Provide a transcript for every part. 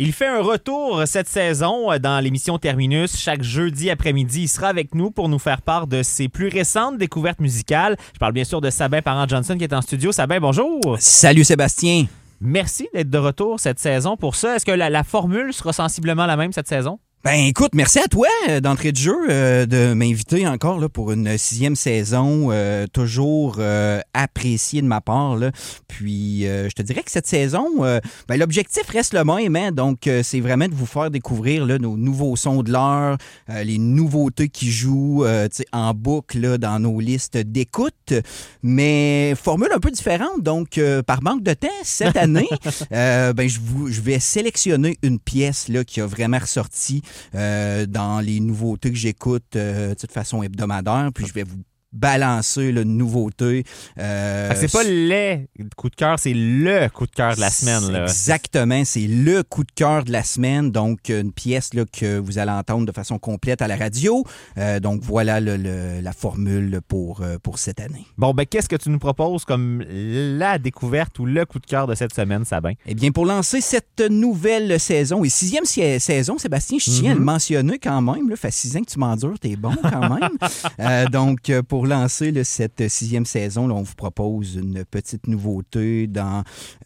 Il fait un retour cette saison dans l'émission Terminus. Chaque jeudi après-midi, il sera avec nous pour nous faire part de ses plus récentes découvertes musicales. Je parle bien sûr de Sabin Parent-Johnson qui est en studio. Sabin, bonjour. Salut Sébastien. Merci d'être de retour cette saison pour ça. Est-ce que la formule sera sensiblement la même cette saison? Ben écoute, merci à toi d'entrée de jeu de m'inviter encore là, pour une 6e saison, toujours appréciée de ma part. Là. Puis je te dirais que cette saison, ben, l'objectif reste le même, hein? Donc c'est vraiment de vous faire découvrir là, nos nouveaux sons de l'heure, les nouveautés qui jouent en boucle là, dans nos listes d'écoute, mais formule un peu différente. Donc par manque de temps, cette année, ben, je vais sélectionner une pièce là, qui a vraiment ressorti dans les nouveautés que j'écoute de façon hebdomadaire, puis je vais vous balancer une nouveauté. C'est pas les coups de cœur, c'est le coup de cœur de la semaine. Là. Exactement, c'est le coup de cœur de la semaine. Donc, une pièce là, que vous allez entendre de façon complète à la radio. Donc, voilà la formule pour cette année. Bon, ben qu'est-ce que tu nous proposes comme la découverte ou le coup de cœur de cette semaine, Sabin? Eh bien, pour lancer cette nouvelle saison et 6e saison, Sébastien, je tiens à le mentionner quand même. Là, fait 6 ans que tu m'endures, t'es bon quand même. Donc, pour lancer là, cette 6e saison, là, on vous propose une petite nouveauté dans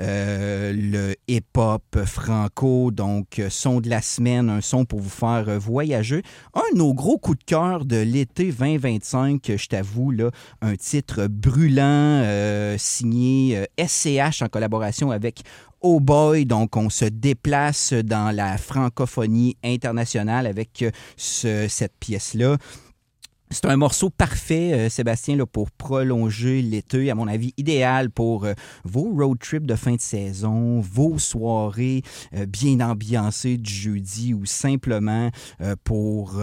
le hip-hop franco, donc son de la semaine, un son pour vous faire voyager. Un de nos gros coups de cœur de l'été 2025, je t'avoue, là, un titre brûlant signé SCH en collaboration avec Oh Boy, donc on se déplace dans la francophonie internationale avec cette pièce-là. C'est un morceau parfait, Sébastien, là, pour prolonger l'été, à mon avis, idéal pour vos road trips de fin de saison, vos soirées bien ambiancées du jeudi ou simplement pour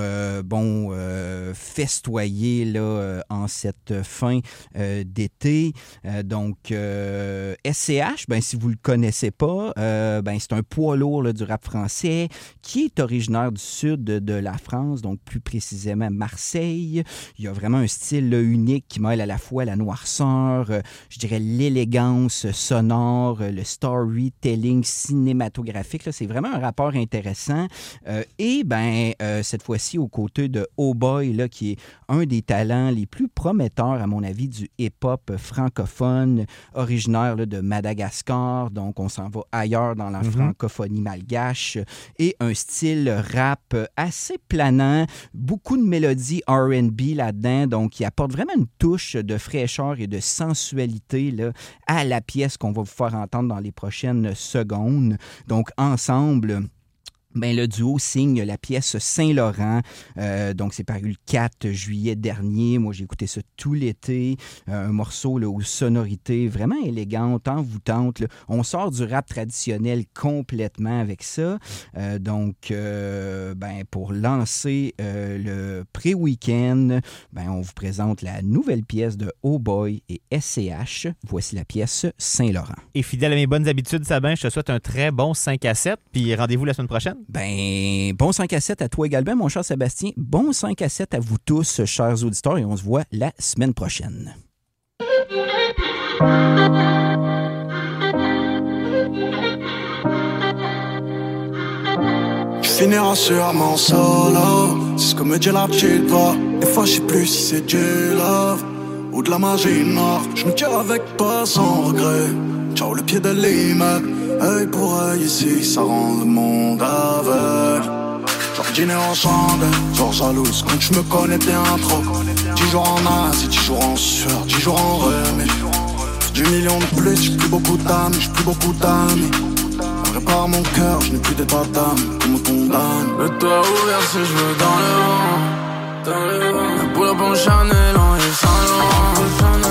festoyer là, en cette fin d'été. Donc, SCH, ben, si vous ne le connaissez pas, ben, c'est un poids lourd là, du rap français qui est originaire du sud de la France, donc plus précisément Marseille. Il y a vraiment un style là, unique qui mêle à la fois la noirceur, je dirais l'élégance sonore, le storytelling cinématographique. Là, c'est vraiment un rapport intéressant. Et ben cette fois-ci, aux côtés de Oh Boy, là, qui est un des talents les plus prometteurs, à mon avis, du hip-hop francophone, originaire là, de Madagascar. Donc, on s'en va ailleurs dans la francophonie malgache. Et un style rap assez planant, beaucoup de mélodies R&B là-dedans, donc il apporte vraiment une touche de fraîcheur et de sensualité là, à la pièce qu'on va vous faire entendre dans les prochaines secondes. Donc ensemble, ben, le duo signe la pièce Saint-Laurent. Donc, c'est paru le 4 juillet dernier. Moi, j'ai écouté ça tout l'été. Un morceau là, aux sonorités vraiment élégantes, envoûtantes. Là. On sort du rap traditionnel complètement avec ça. Donc, pour lancer le pré-week-end, ben, on vous présente la nouvelle pièce de Oh Boy et SCH. Voici la pièce Saint-Laurent. Et fidèle à mes bonnes habitudes, Sabin, je te souhaite un très bon 5-7. Puis rendez-vous la semaine prochaine. Ben, bon 5-7 à toi également, mon cher Sébastien. Bon 5-7 à vous tous, chers auditeurs, et on se voit la semaine prochaine. Je finirai sur mon solo, c'est ce que me dit la petite voix. Des fois je sais plus si c'est du love ou de la magie noire. Je me tire avec pas sans regret. Ciao le pied de l'immeuble. Œil pour œil ici, ça rend le monde aveugle. Genre dîner ensemble, genre jalouse quand tu me connais bien trop. 10 jours en Asie, 10 jours en sueur, 10 jours en remis. Du million de plus, j'ai plus beaucoup d'âmes, j'ai plus beaucoup d'amis. Prépare mon cœur, je n'ai plus d'état d'âme, qu'on me condamne. Le toit ouvert, ses cheveux dans le vent. La boule à bon Chanel en Yves Saint Laurent.